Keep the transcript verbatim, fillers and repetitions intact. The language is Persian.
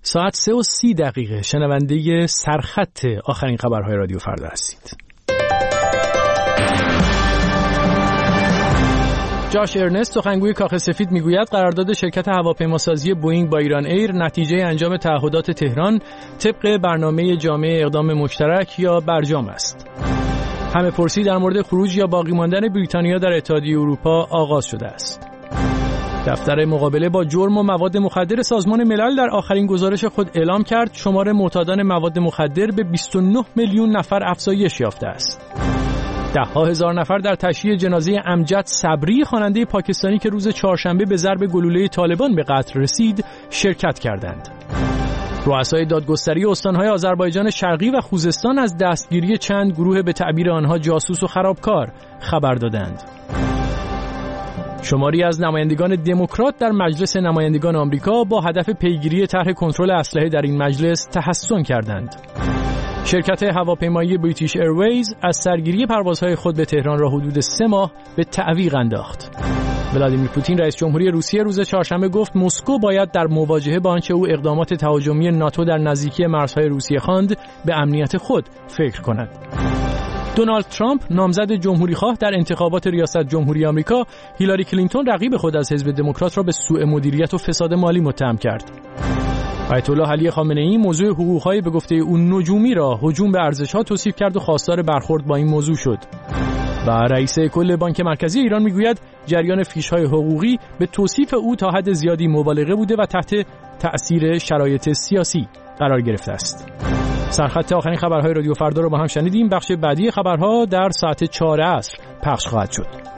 ساعت سه و سی دقیقه شنونده سرخط آخرین خبرهای رادیو فردا هستید. جاش ارنست سخنگوی کاخ سفید میگوید قرارداد شرکت هواپیماسازی بوئینگ با ایران ایر نتیجه انجام تعهدات تهران طبق برنامه جامع اقدام مشترک یا برجام است. همه پرسی در مورد خروج یا باقی ماندن بریتانیا در اتحادیه اروپا آغاز شده است. دفتر مقابله با جرم و مواد مخدر سازمان ملل در آخرین گزارش خود اعلام کرد شمار معتادان مواد مخدر به بیست و نه میلیون نفر افزایش یافته است. ده ها هزار نفر در تشییع جنازه امجد صبری خواننده پاکستانی که روز چهارشنبه به ضرب گلوله طالبان به قتل رسید شرکت کردند. رؤسای دادگستری استان‌های آذربایجان شرقی و خوزستان از دستگیری چند گروه به تعبیر آنها جاسوس و خرابکار خبر دادند. شماری از نمایندگان دموکرات در مجلس نمایندگان آمریکا با هدف پیگیری طرح کنترل اسلحه در این مجلس تحسن کردند. شرکت هواپیمایی بریتیش ایرویز از سرگیری پروازهای خود به تهران را حدود سه ماه به تعویق انداخت. ولادیمیر پوتین رئیس جمهوری روسیه روز چهارشنبه گفت مسکو باید در مواجهه با آنچه او اقدامات تهاجمی ناتو در نزدیکی مرزهای روسیه خواند به امنیت خود فکر کند. دونالد ترامپ نامزد جمهوریخواه در انتخابات ریاست جمهوری آمریکا هیلاری کلینتون رقیب خود از حزب دموکرات را به سوء مدیریت و فساد مالی متهم کرد. آیت الله علی خامنه‌ای موضوع حقوق‌های به گفته او نجومی را هجوم به ارزش‌ها توصیف کرد و خواستار برخورد با این موضوع شد. و رئیس کل بانک مرکزی ایران میگوید جریان فیش‌های حقوقی به توصیف او تا حد زیادی مبالغه بوده و تحت تأثیر شرایط سیاسی قرار گرفته است. سرخط آخرین خبرهای رادیو فردا رو با هم شنیدیم. بخش بعدی خبرها در ساعت چهار عصر پخش خواهد شد.